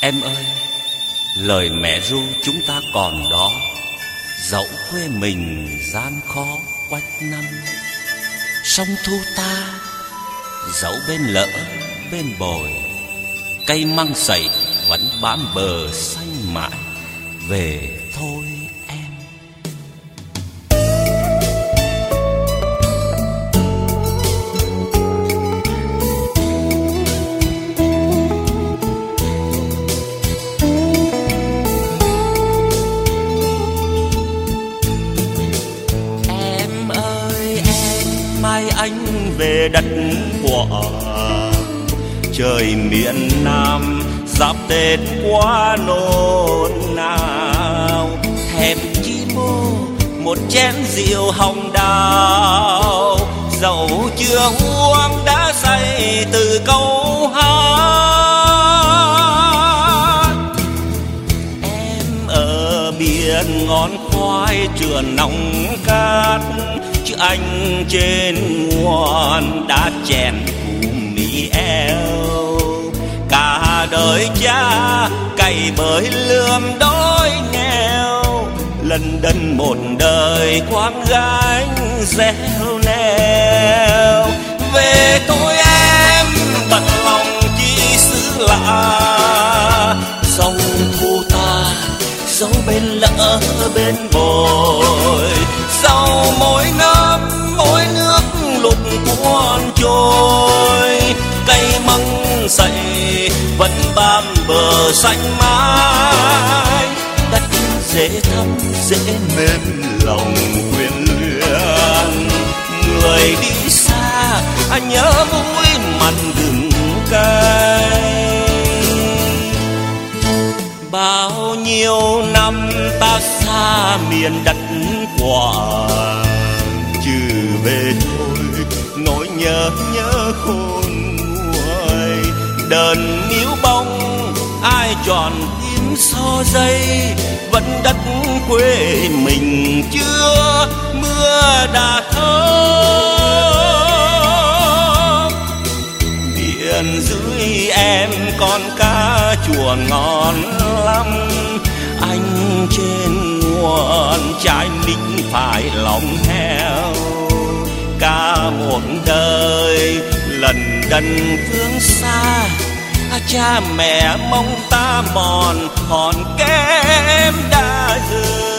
Em ơi, lời mẹ ru chúng ta còn đó, dẫu quê mình gian khó quanh năm. Sông thu ta dẫu bên lỡ bên bồi, cây măng sậy vẫn bám bờ xanh mãi. Về thôi em. Em ơi em, mai anh về đất của trời miền Nam, giáp Tết qua nôn nao. Thèm chi mô một chén rượu hồng đào, dẫu chưa uống đã say từ câu hát. Em ở biển ngón khoai trườn nóng cát, chứ anh trên nguồn đã chèn cù mỹ eo. Cả đời cha cày bới lươm đói nghèo, lần đân một đời quang gánh gieo neo. Về thôi em, bận lòng chi xứ lạ, sông thu ta dấu bên lỡ bên bồi, sau mỗi năm mỗi nước lụt cuốn trôi. Cây măng sậy vẫn bám bờ xanh mãi, đất dễ thấm dễ mềm lòng quyến luyện. Người đi xa anh nhớ mũi mặn gừng cay. Bao nhiêu năm ta xa miền đất của, trừ về thôi nỗi nhớ khôn nguôi. Đờn níu bóng ai tròn tim so dây, vẫn đất quê mình chưa mưa đã thơm. Biển dưới em con cá chuồn ngon lắm, anh trên nguồn trái mít phải lòng heo. Cả một đời lần đần phương xa, cha mẹ mong ta mòn hòn kém đã rơi.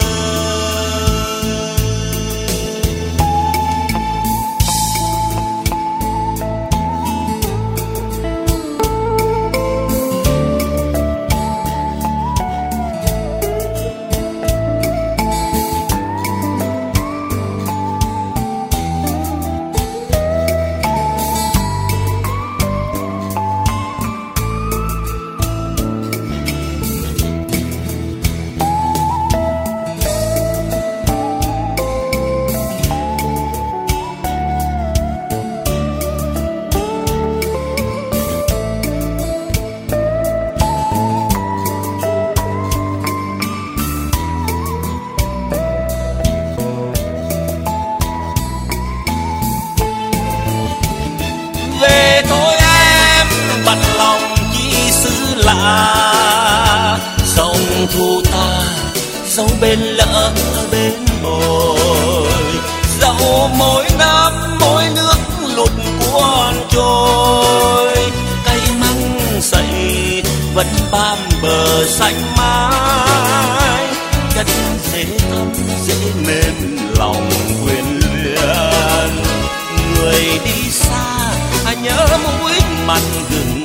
Về thôi em, bận lòng chi xứ lạ, sông thu ta dấu bên lỡ bên bồi, dẫu mỗi năm mỗi nước lụt cuốn trôi. Cây măng sậy vẫn bám bờ xanh mãi, đất dễ thấm dễ mềm lòng quyến luyện. Người đi xa nhớ mũi mặn gừng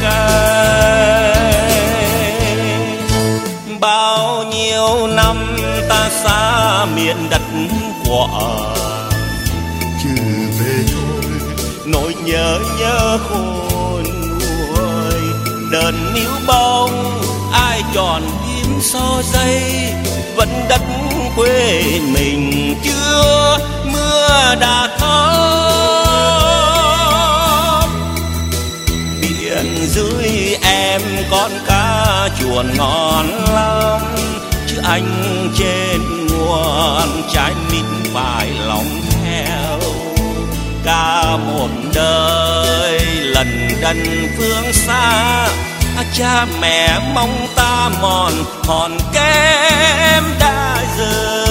cay. Bao nhiêu năm ta xa miền đất của, trừ về thôi nỗi nhớ khôn nguôi. Đờn níu bóng ai tròn tim so dây, vẫn đất quê mình chưa mưa đã thấm. Dưới em con cá chuồn ngon lắm, chứ anh trên nguồn trái mít phải lòng theo. Cả một đời lần đần phương xa, cha mẹ mong ta mòn hòn kém đã rơi.